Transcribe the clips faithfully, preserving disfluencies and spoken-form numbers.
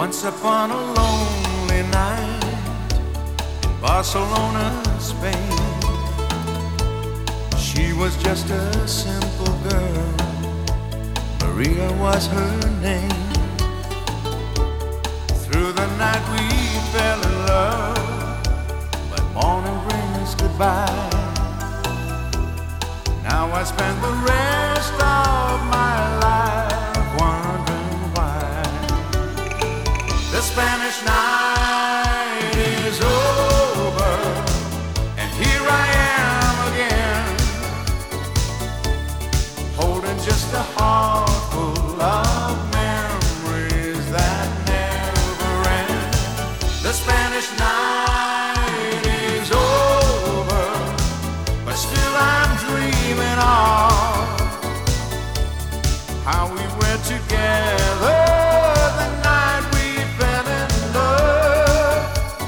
Once upon a lonely night in Barcelona, Spain, she was just a simple girl. Maria was her name. Through the night we fell in love, but morning brings goodbye. Now I spend the rest of my life wondering why. The Spanish night is over, and here I am again, holding just a heart full of memories that never end. The Spanish night is over, but still I'm dreaming of how we were together the night we fell in love.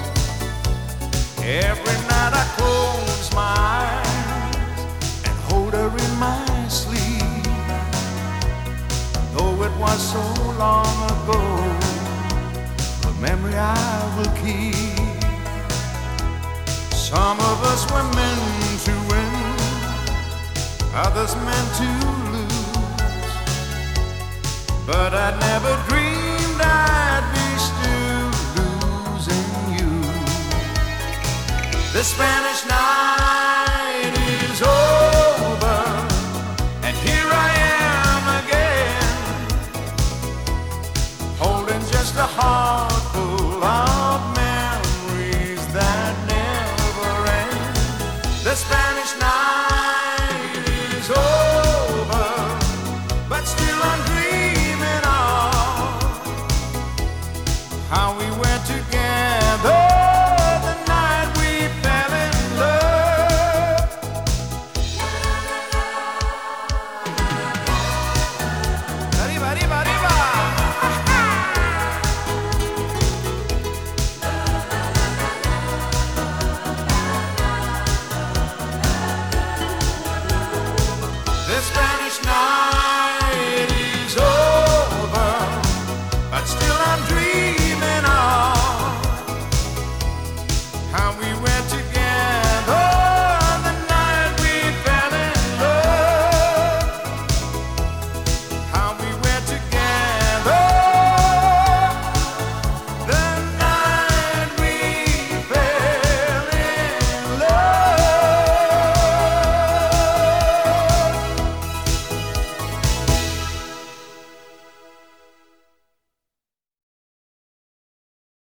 Every night I close my eyes and hold her in my sleep. Though it was so long ago, the memory I will keep. Some of us were meant to win, others meant to lose, but I never dreamed I'd be still losing you. The Spanish night